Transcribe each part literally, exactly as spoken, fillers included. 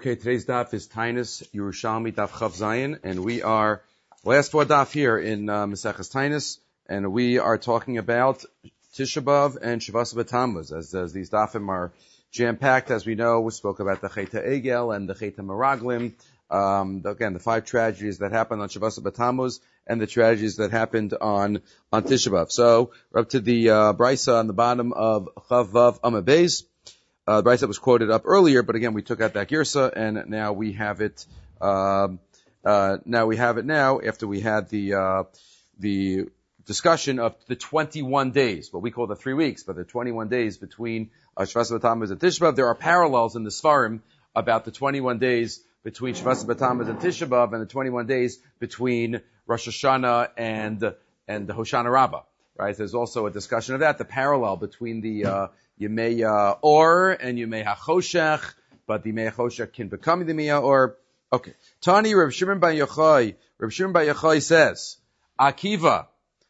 Okay, today's daf is Tainus Yerushalmi Daf Chav Zayin, and we are last four daf here in uh, Maseches Tainus, and we are talking about Tisha B'Av and Shavas B'Tammuz. As, as these dafim are jam-packed, as we know, we spoke about the Cheta Egel and the Cheta Meraglim. Um, again, the five tragedies that happened on Shavas B'Tammuz and the tragedies that happened on on Tisha B'Av. So we're up to the uh, brisa on the bottom of Chav Vav Amud Beis. Uh, the brisa was quoted up earlier, but again, we took out that girsa, and now we have it. Uh, uh, now we have it now after we had the uh, the discussion of the twenty-one days, what we call the three weeks, but the twenty-one days between uh, Shavas B'Tammuz and Tisha B'Av. There are parallels in the Sfarim about the twenty-one days between Shavas B'Tammuz and Tisha B'Av, and the twenty-one days between Rosh Hashanah and and the Hoshana Rabbah. Right? There's also a discussion of that, the parallel between the uh, Yemei uh, Or and Yemei HaChoshech, but the Yemei HaChoshech can become the Yemei Or. Okay. Tani Reb Shimon Bar Yochai. Reb Shimon Bar Yochai says, Akiva,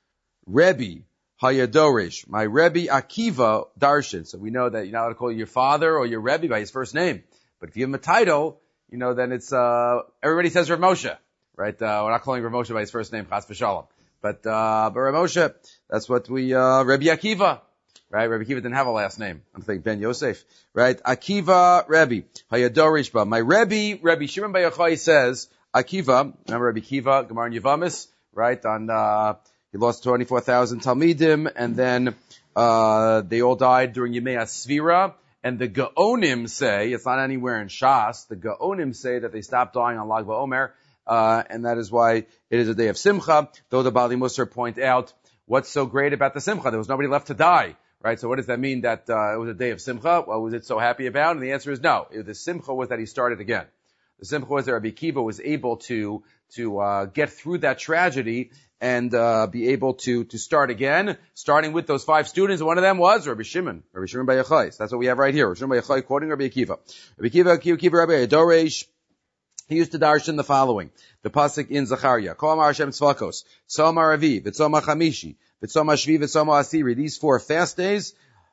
Rebbe, Hayadorish. My Rebbe Akiva Darshan. So we know that you're not allowed to call your father or your Rebbe by his first name. But if you give him a title, you know, then it's, uh, everybody says Rav Moshe. Right? Uh, we're not calling Rav Moshe by his first name, Chas v'Shalom. But, uh, but Rav Moshe, that's what we, uh, Rebbe Akiva. Right? Rabbi Akiva didn't have a last name. I'm thinking Ben Yosef. Right? Akiva Rebbe. Hayadorish Ba. My Rebbe, Rebbe Shimon Bar Yochai says, Akiva, remember Rabbi Akiva, Gemara and Yevamis, right? On, uh, he lost twenty-four thousand Talmidim, and then, uh, they all died during Yemei Asvira, and the Gaonim say, it's not anywhere in Shas, the Gaonim say that they stopped dying on Lag BaOmer, uh, and that is why it is a day of Simcha, though the Bali Musar point out, what's so great about the Simcha? There was nobody left to die. Right, so what does that mean that uh, it was a day of Simcha? What was it so happy about? And the answer is no. The Simcha was that he started again. The Simcha was that Rabbi Akiva was able to to uh, get through that tragedy and uh, be able to to start again, starting with those five students. One of them was Rabbi Shimon, Rabbi Shimon Bar Yochai. So that's what we have right here. Rabbi Shimon Bar Yochai quoting Rabbi Akiva. Rabbi Akiva, Akiva, Akiva, Rabbi Adoresh. He used to darshan the following. The pasuk in Zechariah. Kol Amar Hashem Tzvakos. Tzom Aravi. V'tzom Chamishi. V'tzom Shvi. V'tzom Asiri. These four fast days.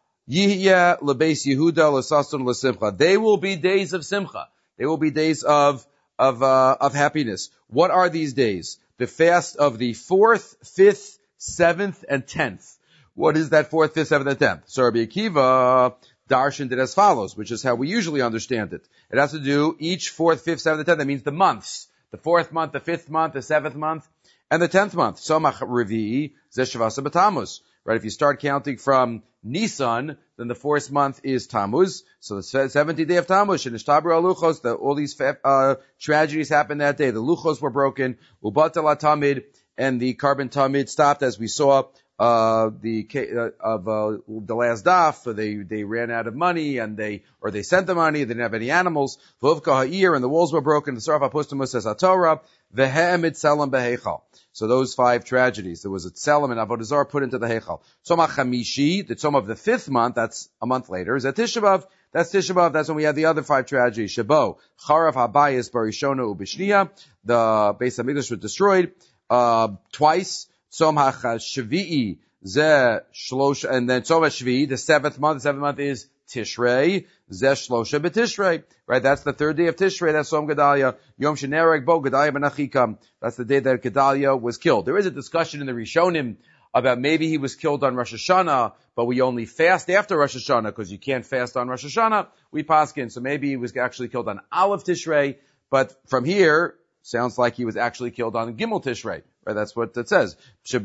Yihya lebeis Yehuda l'sasun l'simcha. They will be days of simcha. They will be days of, of, uh, of happiness. What are these days? The fast of the fourth, fifth, seventh, and tenth. What is that fourth, fifth, seventh, and tenth? So Rabbi Akiva darshaned it as follows, which is how we usually understand it. It has to do each fourth, fifth, seventh, and tenth. That means the months. The fourth month, the fifth month, the seventh month, and the tenth month. Somach Revi'i Zeh Shavas B'Tammuz. Right? If you start counting from Nisan, then the fourth month is Tammuz. So the seventieth day of Tammuz, and Ishtabru Luchos, the, all these uh, tragedies happened that day. The Luchos were broken, Ubatal Tamid, and the carbon Tamid stopped, as we saw. Uh, the, uh, of, uh, the last daf, they, they ran out of money and they, or they sent the money, they didn't have any animals. V'uvka ha'ir, and the walls were broken. The Saraf HaPustamus says HaTorah. V'he'em itzelem beheichal. So those five tragedies. There was a tzelem and avodah zarah put into the heichal. Tzom HaChamishi, the tzom of the fifth month, that's a month later, is at Tisha B'Av. That's Tisha B'Av. That's when we had the other five tragedies. Shabo, Charav Habayis Barishona Ubishniya. The Beis HaMikdash was destroyed, uh, twice. Tzom HaShvi'i Zeh Shlosh, and then Tzom HaShvi'i, the seventh month. The seventh month is Tishrei. Zeh Shlosha B'Tishrei. Right, that's the third day of Tishrei. That's Tzom Gedalia. Yom Shenereg Bo Gedalia Ben Achikam. That's the day that Gedalia was killed. There is a discussion in the Rishonim about maybe he was killed on Rosh Hashanah, but we only fast after Rosh Hashanah because you can't fast on Rosh Hashanah. We paskin, so maybe he was actually killed on Aleph Tishrei. But from here, sounds like he was actually killed on Gimel Tishrei. Right, that's what it says.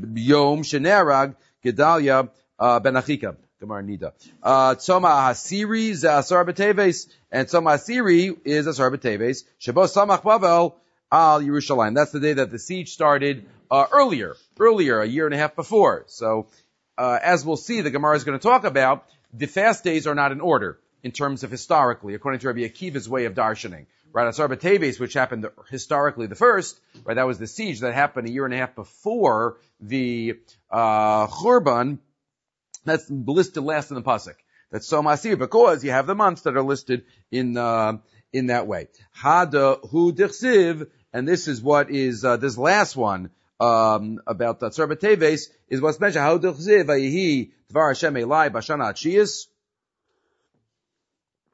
Yom Shenerag Gedalia Ben Achikam. Gemara Nida. Uh, Tzoma Hasiri is Asar B'Teves, and Tzoma Hasiri is Asar B'Teves. Shabo Samach Bavel Al Yerushalayim. That's the day that the siege started, uh, earlier, earlier, a year and a half before. So, uh, as we'll see, the Gemara is going to talk about, the fast days are not in order, in terms of historically, according to Rabbi Akiva's way of darshaning. Right, Asar B'Teves, which happened historically the first, right, that was the siege that happened a year and a half before the, uh, Churban. That's listed last in the pasuk. That's Tzom HaSir, because you have the months that are listed in uh, in that way. Hada hu dichsiv, and this is what is uh, this last one um, about Asar B'Teves is what's mentioned. How dichsiv vayihi dvar Hashem elai b'shana atshiyas.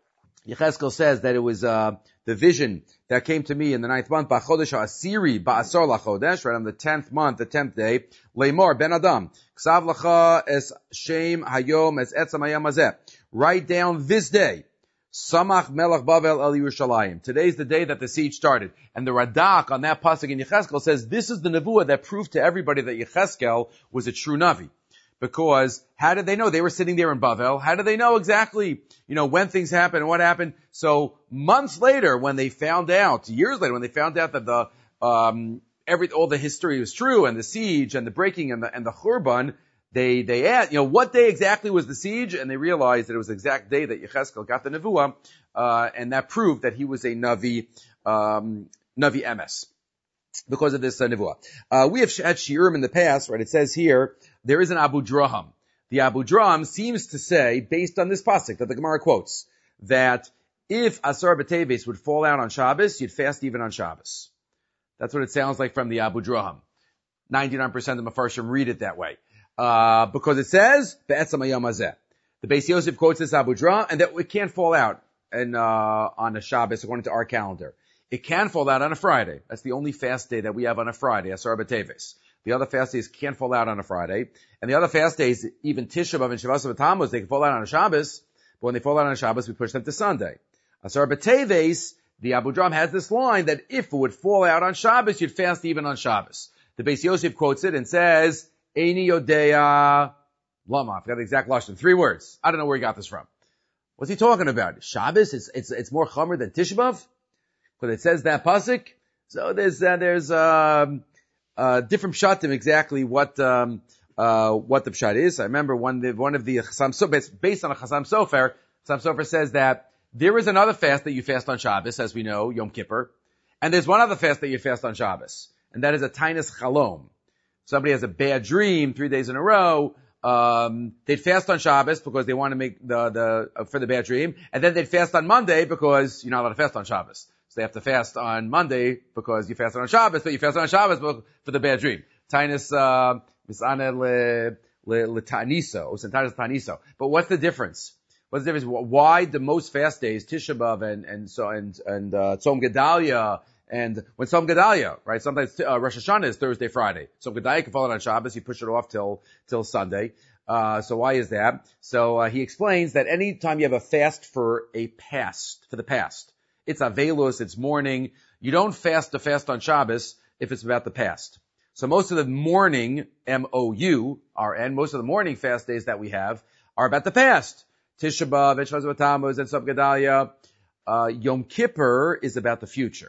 Yechezkel says that it was uh, the vision that came to me in the ninth month, B'chodesh ha'asiri ba'asar lachodesh, right on the tenth month, the tenth day, Leimor ben Adam, Ksav lacha es shem hayom es etzam hayam hazeh. Write down this day, Samach melech Bavel el Yerushalayim. Today's the day that the siege started. And the Radak on that pasuk in Yechezkel says this is the nevuah that proved to everybody that Yechezkel was a true Navi. Because how did they know? They were sitting there in Bavel. How did they know exactly, you know, when things happened and what happened? So months later, when they found out, years later, when they found out that the, um, every, all the history was true and the siege and the breaking and the, and the Churban, they, they asked, you know, what day exactly was the siege? And they realized that it was the exact day that Yechezkel got the nevuah, uh, and that proved that he was a Navi, um, Navi M S. Because of this uh, nevuah. Uh, we have had shiurim in the past, right? It says here, there is an Abu Draham. The Abu Draham seems to say, based on this pasuk that the Gemara quotes, that if Asar B'Teves would fall out on Shabbos, you'd fast even on Shabbos. That's what it sounds like from the Abu Draham. ninety-nine percent of Mefarshim read it that way. Uh, because it says, Be'etzam hayom hazeh. The Beis Yosef quotes this Abu Draham, and that it can't fall out and, uh, on a Shabbos according to our calendar. It can fall out on a Friday. That's the only fast day that we have on a Friday, Asar B'Teves. The other fast days can't fall out on a Friday. And the other fast days, even Tisha B'Av and Shavas B'Tammuz, they can fall out on a Shabbos. But when they fall out on a Shabbos, we push them to Sunday. Asar B'Teves, the Abu Draham has this line that if it would fall out on Shabbos, you'd fast even on Shabbos. The Beis Yosef quotes it and says, Eini Yodea Lama. I forgot the exact lashon. Three words. I don't know where he got this from. What's he talking about? Shabbos? It's, it's, it's more chomer than Tisha B'Av? Because it says that pasuk. So there's, uh, there's, um, Uh, different pshatim exactly what, um, uh, what the pshat is. I remember one, the, one of the Chasam Sofer, based on a Chasam Sofer, Chasam Sofer says that there is another fast that you fast on Shabbos, as we know, Yom Kippur, and there's one other fast that you fast on Shabbos, and that is a Tainas Chalom. Somebody has a bad dream three days in a row, um, they'd fast on Shabbos because they want to make the, the, uh, for the bad dream, and then they'd fast on Monday because you're not allowed to fast on Shabbos. So they have to fast on Monday because you fasted on Shabbos, but you fasted on Shabbos for the bad dream. Tainus, uh, misane le, le, le ta'niso, tainus ta'niso. But what's the difference? What's the difference? Why the most fast days, Tisha B'Av and, and so, and, and, uh, Tzom Gedalia, and when Tzom Gedalia, right? Sometimes, uh, Rosh Hashanah is Thursday, Friday. Tzom Gedalia can fall out on Shabbos, you push it off till, till Sunday. Uh, so why is that? So, uh, he explains that any time you have a fast for a past, for the past, it's Avelus, it's mourning. You don't fast to fast on Shabbos if it's about the past. So most of the mourning, M O U, R N, most of the mourning fast days that we have are about the past. Tisha B'Av, and Shvaz B'Tammuz, and Tzom Gedalia. Uh, Yom Kippur is about the future.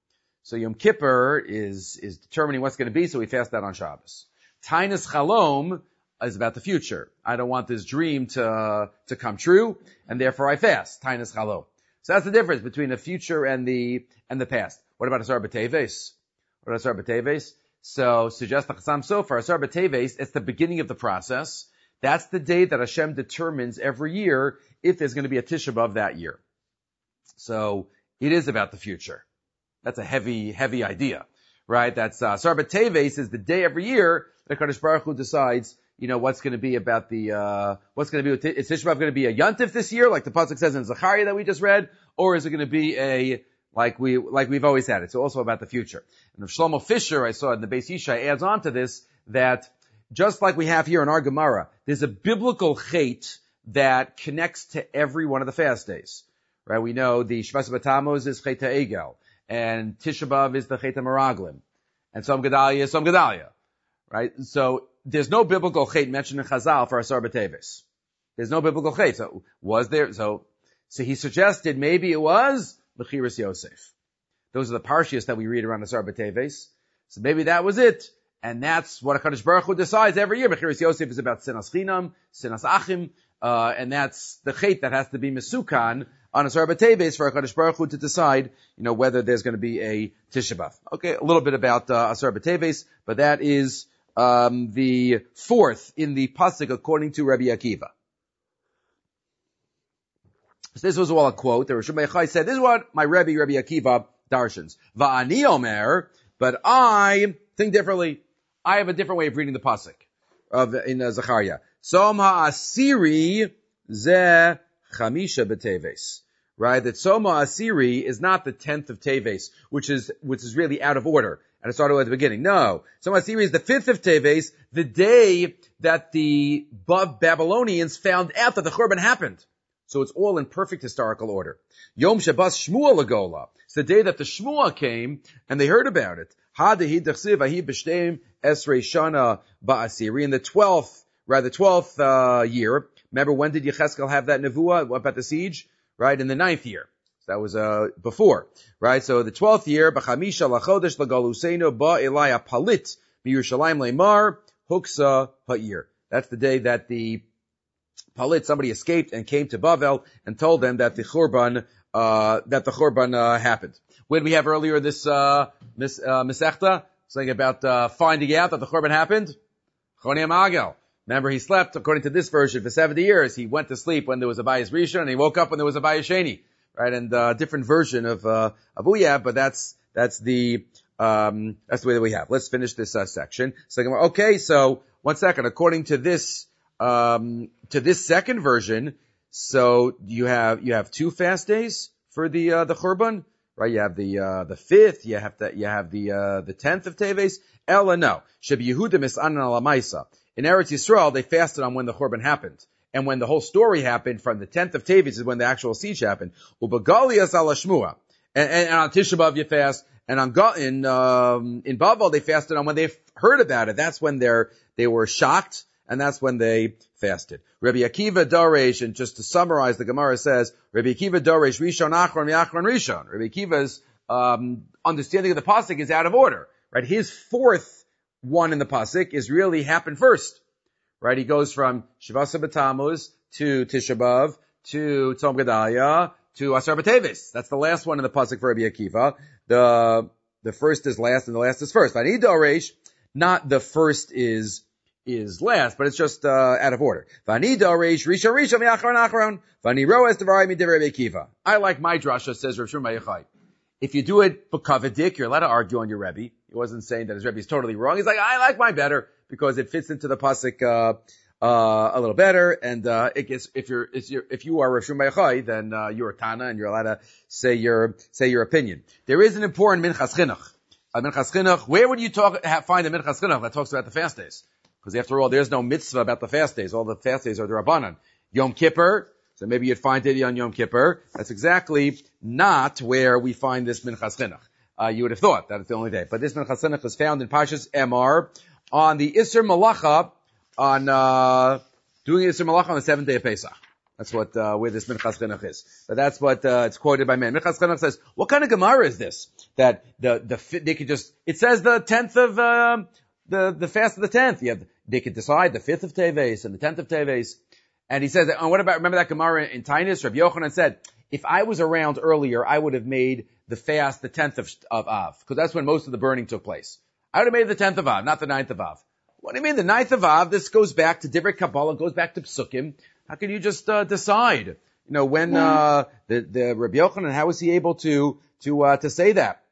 So Yom Kippur is, is determining what's going to be, so we fast that on Shabbos. Tainas Chalom is about the future. I don't want this dream to, to come true, and therefore I fast. Tainas Chalom. So that's the difference between the future and the, and the past. What about Asar B'Teves? What about Asar B'Teves? So, suggest the Chasam Sofer, Asar B'Teves, it's the beginning of the process. That's the day that Hashem determines every year if there's going to be a Tisha B'Av that year. So, it is about the future. That's a heavy, heavy idea, right? That's, uh, Asar B'Teves is the day every year that Kadosh Baruch Hu decides, you know, what's going to be about the, uh, what's going to be, is Tisha B'Av going to be a Yontif this year, like the pasuk says in Zechariah that we just read, or is it going to be a, like we, like we've always had? It's also about the future. And if Shlomo Fisher, I saw in the Beis Yishai, adds on to this, that just like we have here in our Gemara, there's a biblical chait that connects to every one of the fast days, right? We know the Shvas B'Tammuz is Chet HaEgel, and Tisha B'Av is the Chet HaMeraglim, and Tzom Gedalia is Tzom Gedalia, right? So, there's no biblical chait mentioned in Chazal for Asar B'Teves. There's no biblical chait. So, was there? So, so he suggested maybe it was Mechiras Yosef. Those are the parshias that we read around Asar B'Teves. So maybe that was it. And that's what HaKadosh Baruch Hu decides every year. Mechiras Yosef is about Sinas Chinam, Sinas Achim, uh, and that's the chait that has to be Mesukan on Asar B'Teves for HaKadosh Baruch Hu to decide, you know, whether there's going to be a Tisha B'Av. Okay, a little bit about uh, Asar B'Teves, but that is Um, the fourth in the pasuk according to Rabbi Akiva. So this was all a quote. The Rosh Meichai said, this is what my Rebbe, Rabbi Akiva, darshans. Va'ani omer, but I think differently. I have a different way of reading the pasuk of, in uh, Zechariah. Som ha'asiri ze chamisha b'teves. right, that Soma Asiri is not the tenth of Teves, which is, which is really out of order. And it started at the beginning. No. Soma Asiri is the fifth of Teves, the day that the Babylonians found out that the Churban happened. So it's all in perfect historical order. Yom Shabbos Shmuel Lagola. It's the day that the Shmuel came and they heard about it. Hadahi Dachsiv Ahi B'Shteim Esrei Shana Ba'asiri. In the twelfth, rather twelfth, uh, year. Remember, when did Yecheskel have that nevuah about the siege? Right? In the ninth year. So that was, uh, before. Right? So the twelfth year, B'chamisha Lachodesh Lagaluseinu Ba'elaya Palit B'Yerushalayim Leimar Huksa Ha'ir. That's the day that the Palit, somebody escaped and came to Bavel and told them that the Churban, uh, that the Churban, uh, happened. What did we have earlier this, uh, mis, uh, Masechta? Something about, uh, finding out that the Churban happened? Choni Amagel. Remember, he slept, according to this version, for seventy years. He went to sleep when there was a Bayis Rishon, and he woke up when there was a Bayis Sheni. Right? And, uh, different version of, uh, of Uyab, but that's, that's the, um, that's the way that we have. Let's finish this, uh, section. So, okay, so, one second. According to this, Um, to this second version, so you have, you have two fast days for the, uh, the Churban, right? You have the, uh, the fifth, you have the, you have the, uh, the tenth of Teves. Ella, no. Shebi Yehuda mis'anan ala Maisa. In Eretz Yisrael, they fasted on when the Churban happened. And when the whole story happened, from the tenth of Teves is when the actual siege happened. Ubagalias ala Shmua. And, and, and on Tisha B'Av you fast, and on, in, um, in Bavel they fasted on when they heard about it. That's when they're, they were shocked. And that's when they fasted. Rabbi Akiva Daresh, and just to summarize, the Gemara says, Rabbi Akiva Daresh, Rishon Achron, Yachron Rishon. Rabbi Akiva's um, understanding of the pasuk is out of order, right? His fourth one in the pasuk is really happened first, right? He goes from Shavasa B'Tammuz to Tisha B'Av to Tzom Gedalia to Asar B'Teves. That's the last one in the pasuk for Rabbi Akiva. The the first is last, and the last is first. Vani Daresh, not the first is. is last, but it's just, uh, out of order. Vani Daresh, Rishon Rishon, Yachron Achron, Vani Roes Devarai Midivrei Rabbi Akiva. I like my drasha, says Rav Shmuel Yochai. If you do it b'kavadik, you're allowed to argue on your Rebbe. He wasn't saying that his Rebbe is totally wrong. He's like, I like mine better, because it fits into the pasuk, uh, uh, a little better, and, uh, it gets, if you're, if you're, if you are Rav Shmuel Yochai, then, uh, you're a Tana, and you're allowed to say your, say your opinion. There is an important Minchas Chinuch. A Minchas Chinuch, where would you talk, have, find a Minchas Chinuch that talks about the fast days? Because after all, there's no mitzvah about the fast days. All the fast days are the Rabbanan. Yom Kippur, so maybe you'd find it on Yom Kippur. That's exactly not where we find this Minchas Chinuch. Uh, you would have thought that it's the only day. But this Minchas Chinuch is found in Parshas Emor on the Isser Malacha, on, uh, doing Isser Malacha on the seventh day of Pesach. That's what, uh, where this Minchas Chinuch is. But that's what, uh, it's quoted by men. Minchas Chinuch says, what kind of Gemara is this? That the, the, they could just, it says the tenth of, um, the, the fast of the tenth. You have, they could decide the fifth of Teves and the tenth of Teves. And he says, oh, what about, remember that Gemara in Tainus? Rabbi Yochanan said, if I was around earlier, I would have made the fast the tenth of, of Av, because that's when most of the burning took place. I would have made the tenth of Av, not the ninth of Av. What do you mean, the ninth of Av? This goes back to Divrei Kabbalah, goes back to Psukim. How can you just, uh, decide? You know, when, uh, the, the Rabbi Yochanan, how was he able to, to, uh, to say that?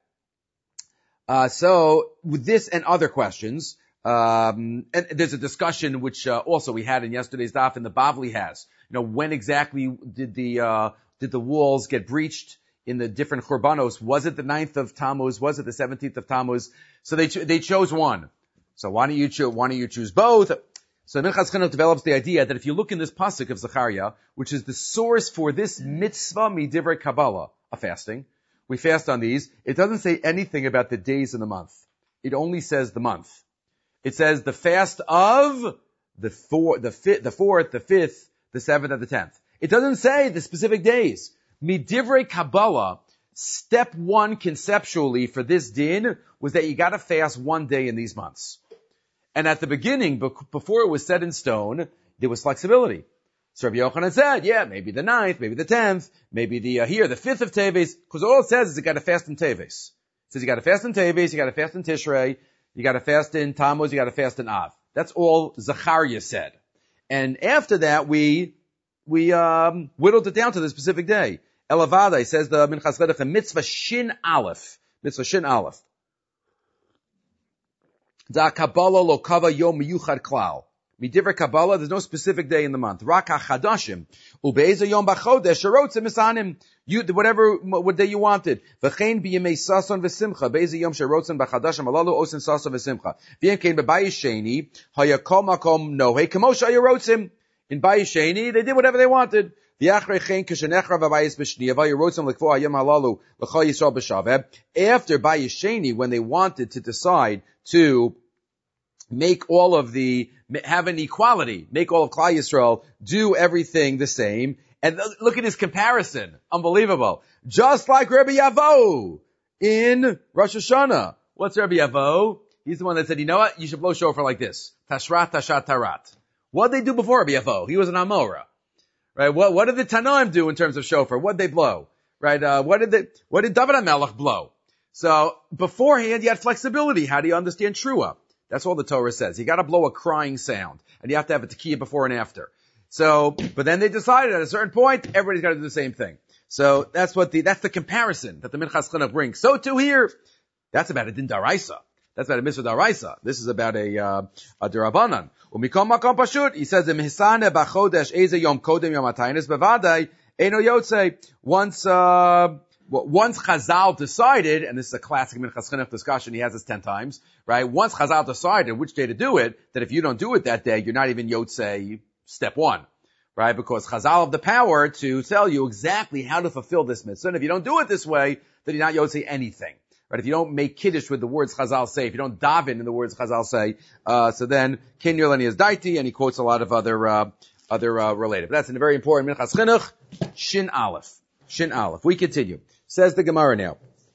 Uh, so, with this and other questions, um, and there's a discussion which, uh, also we had in yesterday's daf, and the Bavli has. You know, when exactly did the, uh, did the walls get breached in the different Churbanos? Was it the ninth of Tammuz? Was it the seventeenth of Tammuz? So they, cho- they chose one. So why don't you choose, why don't you choose both? So Minchas Chinuch develops the idea that if you look in this pasuk of Zechariah, which is the source for this mitzvah midivrei Kabbalah, a fasting, we fast on these. It doesn't say anything about the days in the month. It only says the month. It says the fast of the four, the fifth, the fourth, the fifth, the seventh, and the tenth. It doesn't say the specific days. Midivrei Kabbalah, step one conceptually for this din was that you got to fast one day in these months. And at the beginning, before it was set in stone, there was flexibility. So Rabbi Yochanan said, yeah, maybe the ninth, maybe the tenth, maybe the, uh, here, the fifth of Teves, because all it says is you got to fast in Teves. It says you got to fast in Teves, you got to fast in Tishrei, you got to fast in Tammuz, you got to fast in Av. That's all Zechariah said. And after that, we, we, um, whittled it down to the specific day. Elavada, says the Minchas Chinuch, mitzvah shin aleph, mitzvah shin aleph. Da Kabbalah lo kava yom miyuchad klal. Midivra Kabbalah, there's no specific day in the month. Rak HaChadashim. Ube'eza Yom B'chodesh, Sherotzim Misanim. You, whatever, what day you wanted. V'chein b'yemei sason v'simcha. Be'eza Yom Sherotzim B'chadashim alalu osin sason v'simcha. V'yem kein b'bayis sheni, hayakol makom nohe, k'mosha yerotzim. In Bayis Sheni, they did whatever they wanted. After Bayis Sheni, when they wanted to decide to make all of the, have an equality, make all of Klal Yisrael do everything the same, and look at his comparison. Unbelievable. Just like Rabbi Yavo in Rosh Hashanah. What's Rabbi Yavo? He's the one that said, you know what? You should blow shofar like this. Tashrat, tashat, tarat. What did they do before Rabbi Yavo? He was an Amora. Right? What, what did the Tanoim do in terms of shofar? What did they blow? Right? Uh, what did they, what did David HaMelech blow? So, beforehand, you had flexibility. How do you understand Trua? That's all the Torah says. You gotta blow a crying sound. And you have to have a tekiah before and after. So, but then they decided at a certain point, everybody's gotta do the same thing. So, that's what the, that's the comparison that the Minchas Chinuch brings. So too here. That's about a din daraisa. That's about a mitzvah daraisa. This is about a, uh, a derabanan. Umikom makom pashut. He says, Mhisane b'chodesh eze yom kodem yom ataynis bevadai eno yotze. Once, uh, once Chazal decided, and this is a classic Minchas Chinuch discussion, he has this ten times, right? Once Chazal decided which day to do it, that if you don't do it that day, you're not even yotze step one. Right? Because Chazal have the power to tell you exactly how to fulfill this mitzvah. And if you don't do it this way, then you're not yotze anything. Right? If you don't make kiddush with the words Chazal say, if you don't daven in the words Chazal say, uh, so then Ken Yerlani is daiti, and he quotes a lot of other, uh, other, uh, related. But that's a very important Minchas Chinuch. Shin Aleph. Shin Aleph. We continue. Says the Gemara now.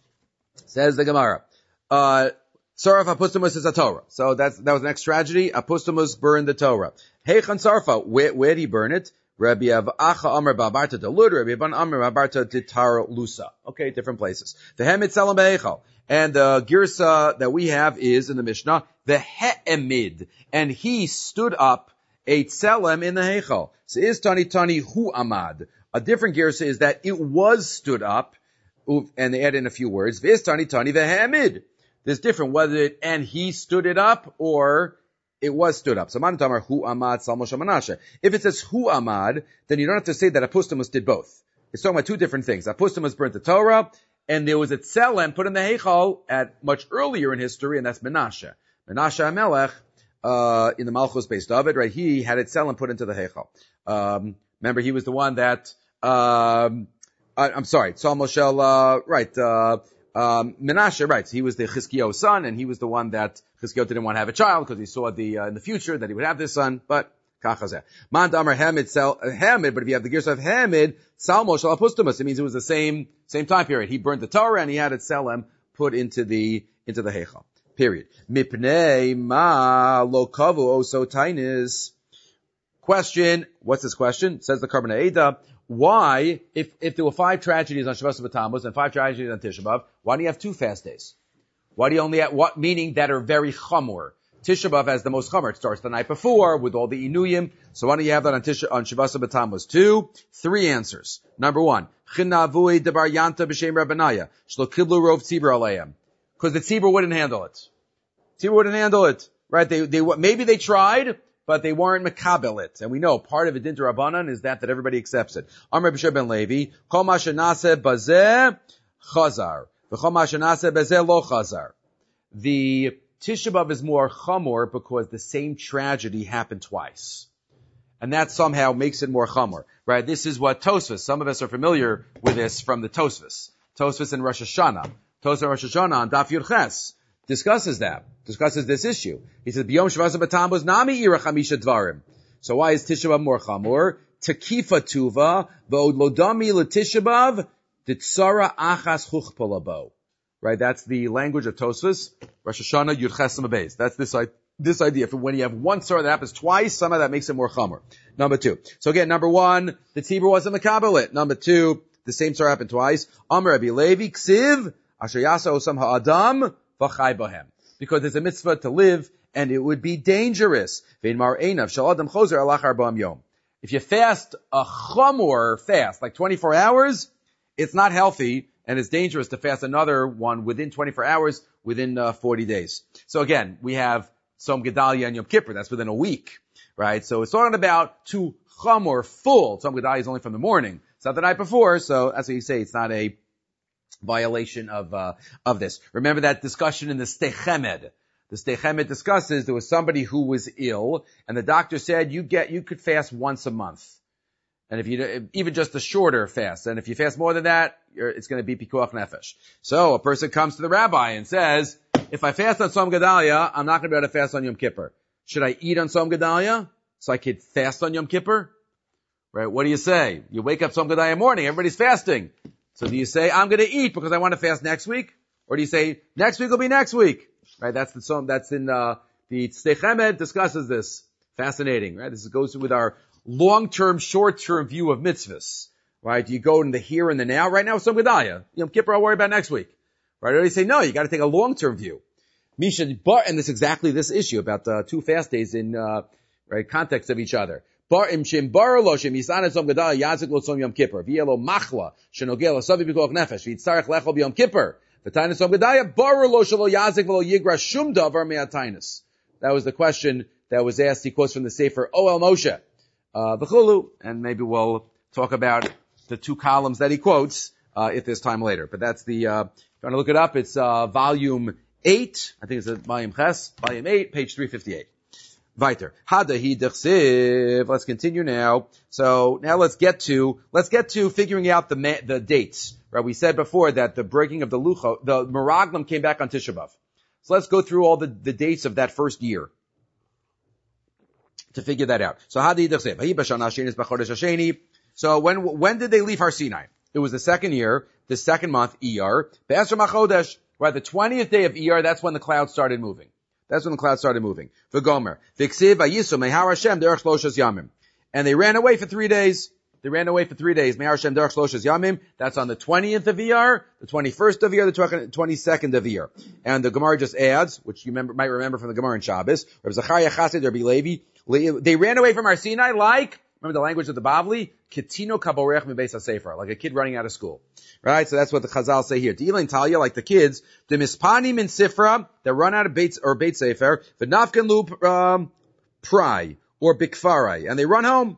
Says the Gemara. Uh, Saraf Apustamus is a Torah. So that's, that was the next tragedy. Apustamus burned the Torah. Heichan Sarfa. Where, where did he burn it? Rabbi Avacha Amar Babarta de Lud, Rabbi Aban Amar Babarta de Tar Lusa. Okay, different places. The Hemid Tzelem Be'echal. And the Girsa that we have is in the Mishnah, the He'emid. And he stood up a Tzelem in the Heichal. So is Tani Tani Hu Amad. A different Girsa is that it was stood up, and they add in a few words. Is Tani Tani the He'emid. There's different whether it, and he stood it up, or it was stood up. So Man Tamar Hu Amad Salmo Shamanasha. If it says Hu Amad, then you don't have to say that Apustamus did both. It's talking about two different things. Apustamus burnt the Torah, and there was a Tzelem put in the Heichal at much earlier in history, and that's Menashe. Menashe HaMelech, uh, in the Malchus based David, right? He had a Tzelem put into the Heichal. Um, remember, he was the one that, um, I, I'm sorry, Salmo Shel, uh, right, uh, Um, Menashe, right, he was the Chizkiyahu's son, and he was the one that Chizkiyahu didn't want to have a child because he saw the, uh, in the future that he would have this son, but Kachazeh. Man Damar Hamid, Hamid, but if you have the Gersa of Hamid, Salmo Shal Apustamus, it means it was the same, same time period. He burnt the Torah and he had it Tzelem put into the, into the Heichal. Period. Mipnei ma lo kavu oso tainis. Question, what's this question? Says the Karban Ha'eda. Why, if, if there were five tragedies on Shavuos B'Tammuz and five tragedies on Tisha B'Av, why do you have two fast days? Why do you only have, what, meaning that are very chamor? Tisha B'Av has the most chamor. It starts the night before with all the inuyim. So why don't you have that on Tisha, on Shavuos B'Tammuz? Two, three answers. Number one, Chinavui Debar Yanta B'Shem Rabbanaya, Shlo Kiblu Rov Tzibur Aleim. Because the Tzibur wouldn't handle it. Tzibur wouldn't handle it. Right? They, they, maybe they tried, but they weren't mekabel it. And we know part of it din Rabbanan is that, that everybody accepts it. Amr B'Shem Ben Levi, Kol Ma Shenaseh Bazeh Chazar. V'Chol Ma Shenaseh Bazeh Lo Chazar. The Tisha B'Av is more chamor because the same tragedy happened twice. And that somehow makes it more chamor. Right? This is what Tosfos, some of us are familiar with this from the Tosfos. Tosfos in Rosh Hashanah. Tosfos in Rosh Hashanah on Daf Yud Ches discusses that, discusses this issue. He says, B'yom Shavuos B'Tammuz nami ira chamisha dvarim. So why is Tisha B'Av more chamor? Tekifa tuva, v'od lodami l'Tisha B'Av, ditzara achas chuchpolabo. Right, that's the language of Tosfos, Rosh Hashanah Yud Ches Beis. That's this, this idea. For when you have one tzara that happens twice, somehow that makes it more chamor. Number two. So again, number one, the tzibur wasn't mekabel it. Number two, the same tzara happened twice. Amar Rabbi Levi, ksiv, asher yasa osam ha'adam, v'chai bohem. Because there's a mitzvah to live, and it would be dangerous. If you fast a chamor fast, like twenty-four hours, it's not healthy, and it's dangerous to fast another one within twenty-four hours, within uh, forty days. So again, we have Tzom Gedalia and Yom Kippur, that's within a week. right? So it's talking about to chum or full. Tzom Gedalia is only from the morning. It's not the night before, so that's what you say. It's not a violation of uh, of this. Remember that discussion in the Stechemed. The Stechemed discusses there was somebody who was ill, and the doctor said you get you could fast once a month, and if you even just a shorter fast, and if you fast more than that, you're, it's going to be pikuach nefesh. So a person comes to the rabbi and says, if I fast on Tzom Gedalia, I'm not going to be able to fast on Yom Kippur. Should I eat on Tzom Gedalia so I could fast on Yom Kippur? Right? What do you say? You wake up Tzom Gedalia morning, everybody's fasting. So do you say, I'm going to eat because I want to fast next week? Or do you say, next week will be next week? Right? That's the Tzom, that's in, uh, the Tzedek Chemed discusses this. Fascinating, right? This goes with our long-term, short-term view of mitzvahs. Right? You go in the here and the now. Right now, Tzom Gedalia. Yom Kippur, I'll worry about next week. Right? Or do you say, no, you got to take a long-term view. Misha, but, and it's exactly this issue about, uh, two fast days in, uh, right, context of each other. Bar im shem bar lo shem yisana tzom gedalia yazik lo tzom yom kippur v'yelo machla shenogel asavi b'koach nefesh v'yitzarech lechol b'yom kippur v'tainus tzom gedalia bar lo shelo yazik v'lo yigra shum davar me'atainus. That was the question that was asked. He quotes from the Sefer Oel Moshe uh, v'chulu, and maybe we'll talk about the two columns that he quotes uh, if there's time later. But that's the uh, if you want to look it up, it's uh, volume eight. I think it's a volume ches, volume eight, page three fifty-eight. Weiter. Hadahi dechsiv. Let's continue now. So now let's get to, let's get to figuring out the, ma- the dates. Right? We said before that the breaking of the Lucho, the Meraglim came back on Tisha B'Av. So let's go through all the, the dates of that first year to figure that out. So Hadahi dechsiv. So when, when did they leave Har Sinai? It was the second year, the second month, Iyar. Be'esher machodesh. Right? The twentieth day of Iyar, that's when the clouds started moving. That's when the clouds started moving. V'gomer. V'ksiv v'yisu mehar Hashem derech shloshas yamim. And they ran away for three days. They ran away for three days. Mehar Hashem derech shloshas yamim. That's on the twentieth of Iyar, the twenty-first of Iyar, the twenty-second of Iyar. And the Gemara just adds, which you remember, might remember from the Gemara in Shabbos, Rabbi Zachariah Chassid, Rabbi Levi, they ran away from Har Sinai like, remember the language of the Bavli? Ketino kaborech mibeis hasefer, like a kid running out of school. Right? So that's what the Chazal say here. Dealing Talia, like the kids, the mispani min sifra, that run out of Beit, or Beit Sefer, v'nafkan lu, um, prai, or bikfarai, and they run home.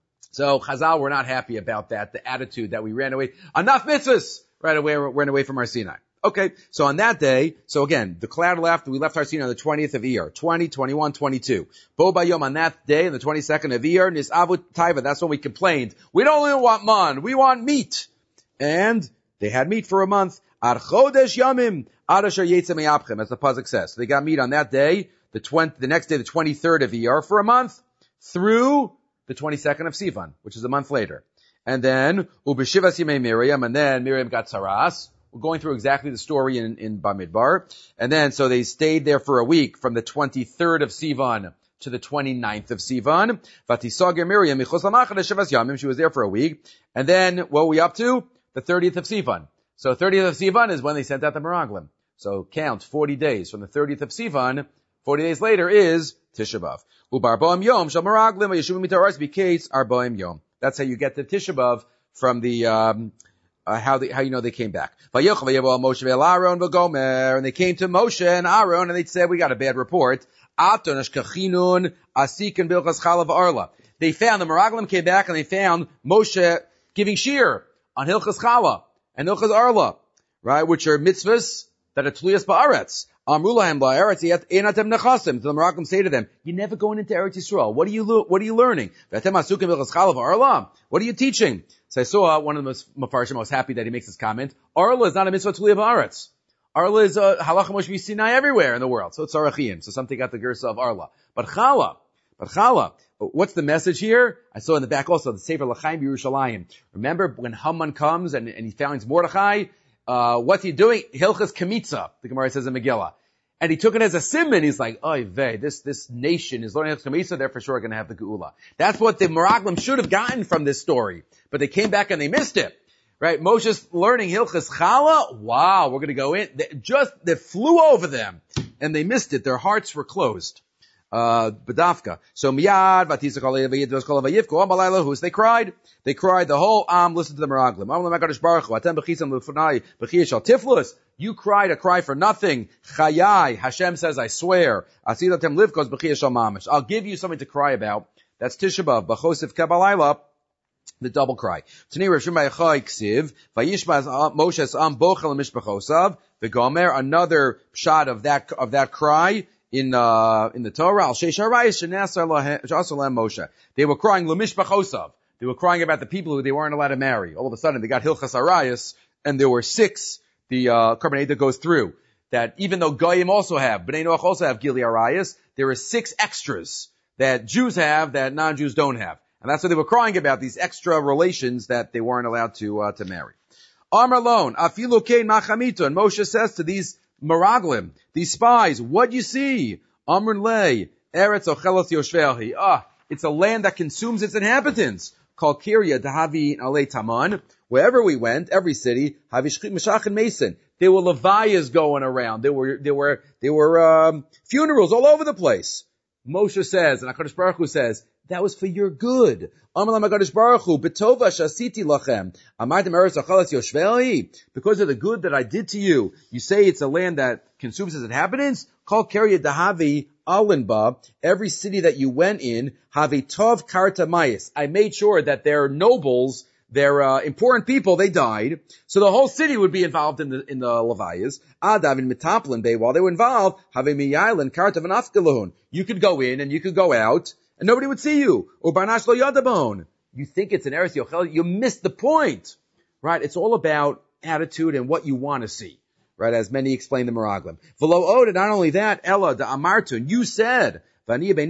So Chazal were not happy about that, the attitude that we ran away, enough mitzvahs, right away, ran away from Har Sinai. Okay, so on that day, so again, the cloud left, we left Har Sinai on the twentieth of Iyar, twenty, twenty-one, twenty-two. Bo bayom, on that day, on the twenty-second of Iyar, nisavu taiva, that's when we complained. We don't even want man, we want meat. And they had meat for a month. Ad chodesh yamim, ad asher yetze me'apchem, as the pasuk says. So they got meat on that day, the twenty, the next day, the twenty-third of Iyar, for a month, through the twenty-second of Sivan, which is a month later. And then, ubeshivas yimei Miriam, and then Miriam got saras. We're going through exactly the story in, in Bamidbar. And then, so they stayed there for a week, from the twenty-third of Sivan to the twenty-ninth of Sivan. Vatisager Miriam, michos lamachad shivas yamim, she was there for a week. And then, what were we up to? The thirtieth of Sivan. So thirtieth of Sivan is when they sent out the Meraglim. So count forty days from the thirtieth of Sivan. forty days later is Tisha B'Av. Ubarboim Yom shal Meraglim v'yeshuvim mitaras b'keitz arboim Yom. That's how you get the Tisha B'Av from the um, uh, how they, how you know they came back. Vayochav vayevo Moshe ve'Aaron v'Gomer, and they came to Moshe and Aaron and they said, we got a bad report. Aton ashkachinun asikin bilchas chalav arla. They found the Meraglim came back and they found Moshe giving shir on Hilchas Chala and Hilchas Arla, right, which are mitzvahs that are tluyas ba'aretz. Amrulahem ba'aretz einatem nechasim. The Meraglim say to them, you're never going into Eretz Yisrael. What are you, what are you learning? V'atem asukim Hilchas Chala v'Arla. What are you teaching? So I saw one of the Mefarshim, I was happy that he makes this comment. Arla is not a mitzvah tluyah ba'aretz. Arla is a halacha Moshe Sinai everywhere in the world. So it's Arachim. So something got the gersa of Arla. But Chala, but Chala, what's the message here? I saw in the back also, the Sefer L'chaim Yerushalayim. Remember when Haman comes and, and he finds Mordechai, uh, what's he doing? Hilchas Kemitza, the Gemara says in Megillah. And he took it as a simon. He's like, oy vey, this, this nation is learning Hilchas Kemitza, they're for sure going to have the Geula. That's what the Meraglim should have gotten from this story. But they came back and they missed it. Right? Moshe's learning Hilchas Chala. Wow, we're going to go in. They just, they flew over them. And they missed it. Their hearts were closed. Uh, Badafka. So miyad vatisa kol they cried. They cried. The whole am listened to the Meraglim. Am l'makadosh baruch hu atem b'chisam l'funai b'chiyah shal tiflus. You cried a cry for nothing. Chayai. Hashem says, I swear. Asidatem livkos b'chiyah shal mamish. I'll give you something to cry about. That's Tisha B'Av. B'chosif kabalayla. The double cry. Tani Rav Shimon Yochai ksiv vayishma Moshe am bochel mishpachosav v'gomer. Another shot of that of that cry in uh in the Torah. Al sheish harayis shenasar lahem Moshe. They were crying lemishpachosav. They were crying about the people who they weren't allowed to marry. All of a sudden they got hilchas harayis, and there were six. The uh Korban Eidah goes through that even though Goyim also have, Bnei Noach also have gili harayis, there are six extras that Jews have that non-Jews don't have. And that's what they were crying about, these extra relations that they weren't allowed to uh, to marry. Amar alone, afilu kein machamito, and Moshe says to these Meraglim, these spies, what do you see? Amr lei, eretz ochelos yoshvehi. Ah, it's a land that consumes its inhabitants. Kol kirya dahavi alei taman. Wherever we went, every city, havishchit meshach and mason. There were levayas going around. There were there were there were um, funerals all over the place. Moshe says, and HaKadosh Baruch Hu says, that was for your good. Because of the good that I did to you, you say it's a land that consumes its inhabitants? Call Keria Dahavi Alinba, every city that you went in, have a Tov Karta Mayas. I made sure that their nobles, their uh, important people, they died. So the whole city would be involved in the in the Levayas. Adav in Metaplin Bay, while they were involved, have a Miyailan Karta Vanafkalun. You could go in and you could go out, and nobody would see you. Or Barnash Lo Yadabon. You think it's an Eretz Yochel, you missed the point. Right? It's all about attitude and what you want to see. Right? As many explain the Meraglim. V'lo od, not only that, Ella, the Amartun, you said, the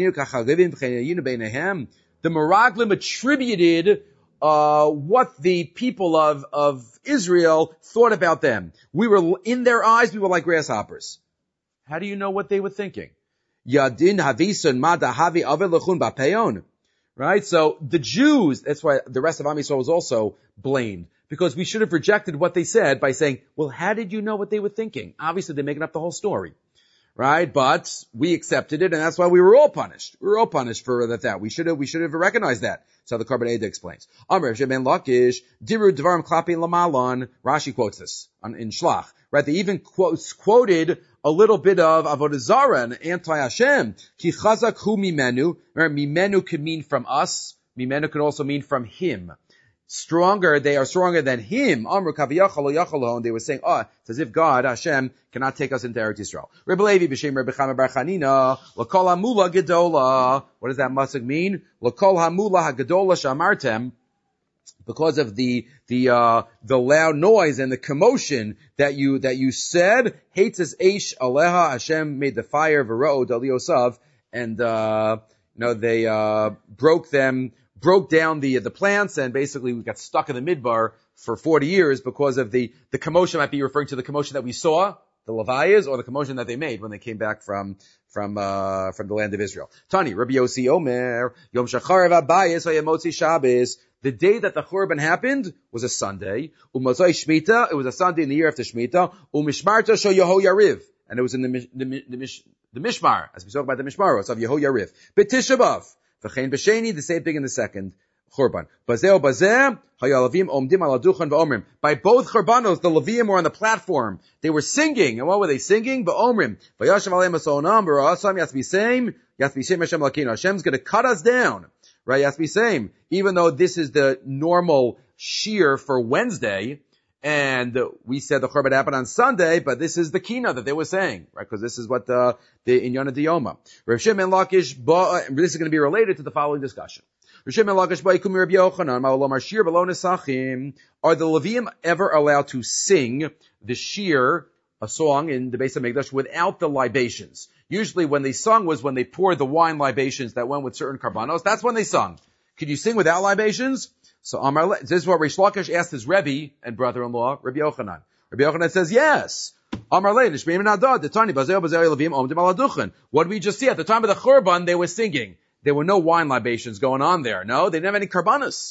Meraglim attributed uh what the people of of Israel thought about them. We were, in their eyes, we were like grasshoppers. How do you know what they were thinking? Yadin havisun madahavi avelachun bapeon. Right? So the Jews, that's why the rest of Am Yisrael was also blamed, because we should have rejected what they said by saying, well, how did you know what they were thinking? Obviously, they're making up the whole story. Right? But we accepted it, and that's why we were all punished. We were all punished for that. that. We should have, we should have recognized that. So the Korban Eidah explains. Amr Shemen Lakish, Diru Dvarim Klapi Lamalon. Rashi quotes this on, in Shlach. Right? They even quotes, quoted a little bit of Avodah Zarah and anti-Hashem. Ki Chazak Hu Mimenu. Remember, Mimenu could mean from us. Mimenu could also mean from him. Stronger, they are stronger than him. Amru kaviyachal lo yachal. They were saying, oh, it's as if God, Hashem, cannot take us into Eretz Yisrael. Rebbe Levi b'shem Rebbe Chama bar Chanina, l'kol hamula gedola. What does that musig mean? L'kol hamula hagedola shamartem. Because of the the uh the loud noise and the commotion that you that you said, hates eish aleha. Hashem made the fire v'ra'o daliosav, and uh you know they uh broke them. broke down the the plants, and basically we got stuck in the midbar for forty years because of the the commotion. Might be referring to the commotion that we saw, the Levayas, or the commotion that they made when they came back from from uh from the land of Israel. Tani Rabbi Yossi Omer Yom Shachar Abayis Vayamotzi Shabbos. The day that the Churban happened was a Sunday. Umazoi Shmita, it was a Sunday in the year after Shmita. Umishmarta Sho Yeho Yariv, and it was in the the, the, the, the Mishmar, as we talk about the Mishmaros of Yeho Yariv. B'Tisha B'Av. V'chein b'sheni, the same thing in the second Churban. Bazeh bazeh, hayalavim omdim ala duchan v'omrim. By both Churbanos, the Levim were on the platform. They were singing. And what were they singing? V'omrim. V'yashem aleim asonam, v'ra'asam yatzbisem, yatzbisem Hashem lakino. Hashem's going to cut us down. Right? Yatzbisem. Even though this is the normal shear for Wednesday, and we said the Churban happened on Sunday, but this is the kina that they were saying, right? Because this is what the, the Inyana Diyoma. Rav Shimon Lakish, this is going to be related to the following discussion. Rav Shimon Lakish, Rabbi Yochanan, Ma'olam Shir B'lo Nesachim. Are the Levim ever allowed to sing the shir, a song in the Beis HaMikdash, without the libations? Usually when they sung was when they poured the wine libations that went with certain karbanos. That's when they sung. Could you sing without libations? So Amar, this is what Rish Lakish asked his Rebbe and brother-in-law, Rabbi Yochanan. Rabbi Yochanan says, yes. Amar le, Nishmeim Nadad, the Tani, Bazeo Bazeo Levim, Omdim ala Duchen. What did we just see? At the time of the Churban, they were singing. There were no wine libations going on there. No, they didn't have any karbanos.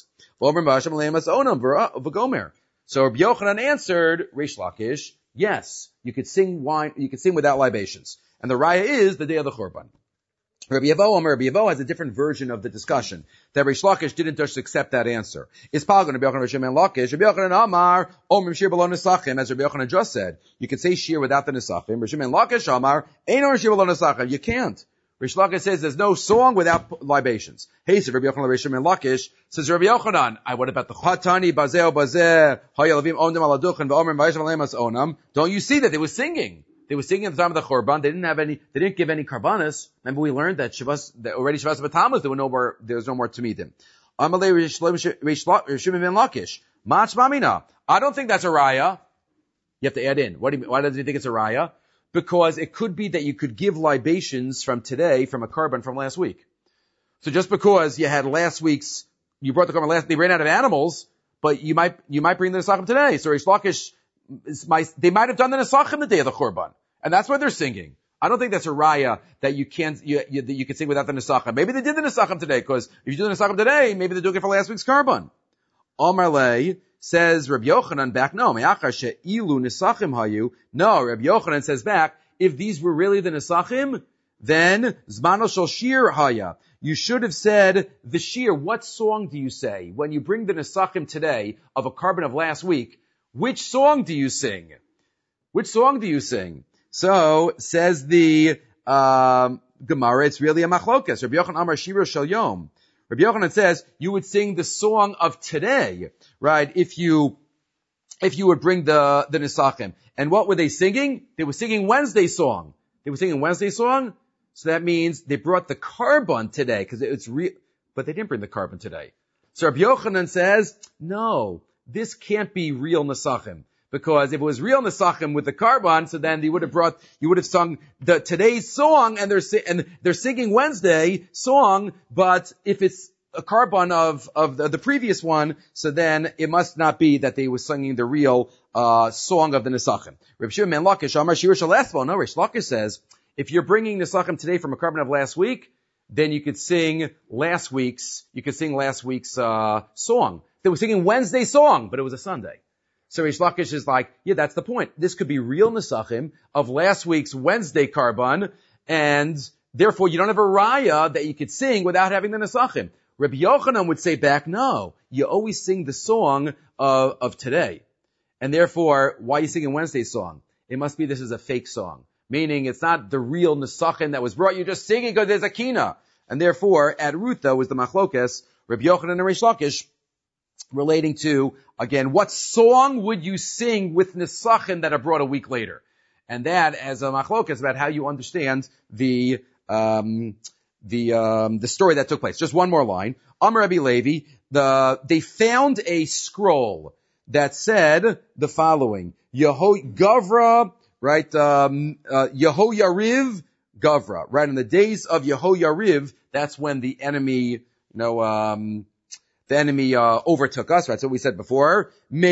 So Rabbi Yochanan answered, Rish Lakish, yes, you could sing wine, you could sing without libations. And the raya is the day of the Churban. Rabbi Yevo, Rabbi Yevo has a different version of the discussion. That Rish Lakish didn't just accept that answer. Is Palgan Rabbi Yochanan Rishim and Lakish? Rabbi Yochanan Amar Omrim Shir Below Nesachim, as Rabbi Yochanan just said. You could say Shir without the Nesachim. Rishim and Lakish Amar Ein Omrim Shir Below Nesachim. You can't. Rish Lakish says there's no song without libations. Hey, said Rabbi Yochanan Rishim and Lakish. Says Rabbi Yochanan, I what about the Chatani Bazeo Bazeh Hayalavim Ondim Aladuchan VaOmrim Vayishav Alemas Onam? Don't you see that they were singing? They were singing at the time of the Churban. They didn't have any, they didn't give any karbanas. Remember we learned that Shavas, that already Shavas B'Tammuz, there were no more, there was no more Tamidim. Amalei Rishim ben Lakish. Mach Mamina. I don't think that's a raya. You have to add in. What do you, why does he think it's a raya? Because it could be that you could give libations from today, from a karban from last week. So just because you had last week's, you brought the karban last, they ran out of animals, but you might, you might bring the Nesachim today. So Rish Lakish, My, they might have done the Nesachim the day of the Churban. And that's why they're singing. I don't think that's a raya that you can't, you, you, that you can sing without the Nesachim. Maybe they did the Nesachim today, because if you do the Nesachim today, maybe they're doing it for last week's Karban. Omar Lei says Rabbi Yochanan back, no, me'achar she'ilu Nesachim hayu. No, Rabbi Yochanan says back, if these were really the Nesachim, then Zmano shel Shir haya. You should have said the Shir. What song do you say when you bring the Nesachim today of a Karban of last week? Which song do you sing? Which song do you sing? So, says the um, Gemara, it's really a machlokas. Rabbi Yochanan Amar Shira Shel Yom. Rabbi Yochanan says you would sing the song of today, right? If you, if you would bring the, the Nesachim. And what were they singing? They were singing Wednesday song. They were singing Wednesday song. So that means they brought the Karban today, because it's real, but they didn't bring the Karban today. So Rabbi Yochanan says, no, this can't be real Nesachim. Because if it was real Nesachim with the Karban, so then you would have brought, you would have sung the today's song, and they're and they're singing Wednesday song. But if it's a Karban of of the, the previous one, so then it must not be that they were singing the real uh song of the Nesachim. Reb Shimon ben Lakish Amar Shir Shel Esval. No, Rish Lakish says if you're bringing Nesachim today from a Karban of last week, then you could sing last week's you could sing last week's uh song. They were singing Wednesday song, but it was a Sunday. So Rish Lakish is like, yeah, that's the point. This could be real Nesachim of last week's Wednesday Karban, and therefore you don't have a raya that you could sing without having the Nesachim. Rabbi Yochanan would say back, no, you always sing the song of, of today. And therefore, why are you singing Wednesday's song? It must be this is a fake song. Meaning it's not the real Nesachim that was brought, you're just singing because there's a kina. And therefore, at Rutha was the machlokes, Rabbi Yochanan and Rish Lakish, relating to, again, what song would you sing with Nesachim that are brought a week later? And that, as a machlokas, about how you understand the, um, the, um, the story that took place. Just one more line. Amar Rabbi Levi, the, they found a scroll that said the following. Yeho, Gavra, right, um, uh, Yehoyariv, Gavra, right? In the days of Yehoyariv, that's when the enemy, you know, um, the enemy, uh, overtook us, right? So we said before.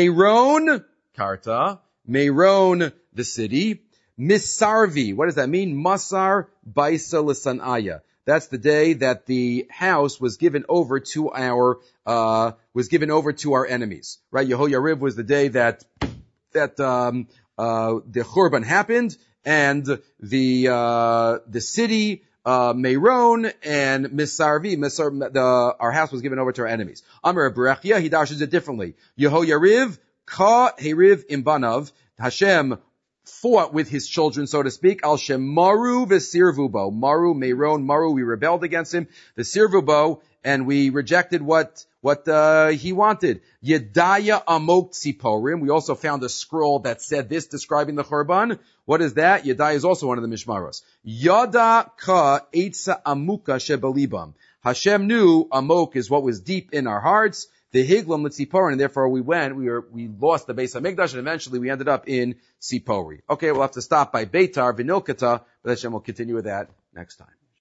Meron, Karta. Meron, the city. Misarvi. What does that mean? Masar Baisa L'Sanaya. That's the day that the house was given over to our, uh, was given over to our enemies, right? Yehoyariv was the day that, that, um, uh, the Churban happened, and the, uh, the city, Uh, Meron and Misarvi, Misar, the, our house was given over to our enemies. Amar Berechia, he dashes it differently. Yehoyariv, Ka Heriv Imbanav, Hashem fought with his children, so to speak. Al Shem Maru Vesirvubo. Maru, Meron, Maru, we rebelled against him. Vesirvubo, and we rejected what, what, uh, he wanted. Yedaya Amok Tziporim. We also found a scroll that said this, describing the Churban. What is that? Yedaya is also one of the Mishmaros. Yada Ka Eitza Amuka Shebalibam. Hashem knew Amok is what was deep in our hearts. The Higlam L'Tziporim, and therefore we went, we were, we lost the Beis HaMikdash, and eventually we ended up in Tzipori. Okay, we'll have to stop by Beitar, Vinilkata, but Hashem will continue with that next time.